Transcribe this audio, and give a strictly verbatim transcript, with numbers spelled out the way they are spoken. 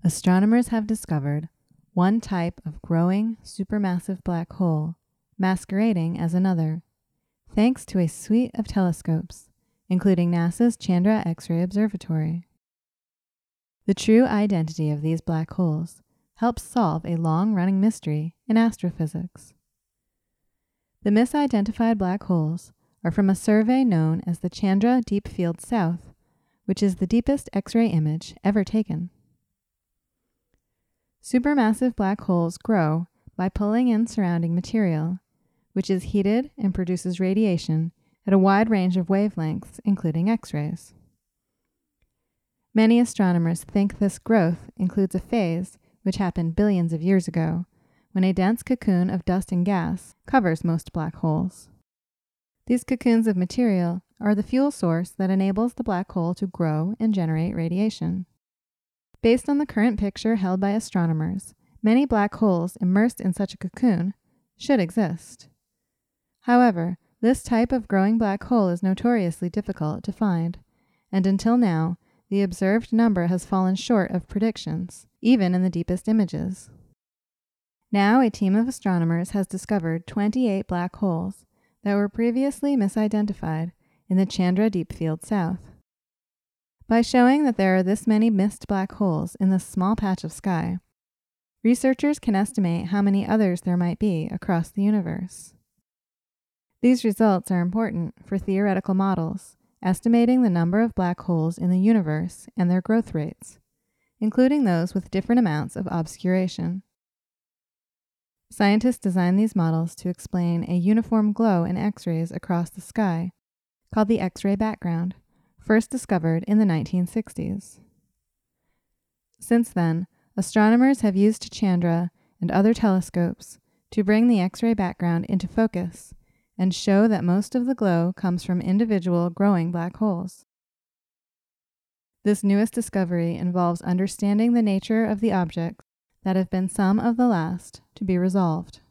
Astronomers have discovered one type of growing supermassive black hole masquerading as another, thanks to a suite of telescopes, including NASA's Chandra X-ray Observatory. The true identity of these black holes helps solve a long-running mystery in astrophysics. The misidentified black holes are from a survey known as the Chandra Deep Field South, which is the deepest X-ray image ever taken. Supermassive black holes grow by pulling in surrounding material, which is heated and produces radiation at a wide range of wavelengths, including X-rays. Many astronomers think this growth includes a phase which happened billions of years ago, when a dense cocoon of dust and gas covers most black holes. These cocoons of material are the fuel source that enables the black hole to grow and generate radiation. Based on the current picture held by astronomers, many black holes immersed in such a cocoon should exist. However, this type of growing black hole is notoriously difficult to find, and until now, the observed number has fallen short of predictions, even in the deepest images. Now, a team of astronomers has discovered twenty-eight black holes that were previously misidentified in the Chandra Deep Field South. By showing that there are this many missed black holes in this small patch of sky, researchers can estimate how many others there might be across the universe. These results are important for theoretical models, estimating the number of black holes in the universe and their growth rates, including those with different amounts of obscuration. Scientists designed these models to explain a uniform glow in X-rays across the sky, called the X-ray background, first discovered in the nineteen sixties. Since then, astronomers have used Chandra and other telescopes to bring the X-ray background into focus and show that most of the glow comes from individual growing black holes. This newest discovery involves understanding the nature of the objects that have been some of the last to be resolved.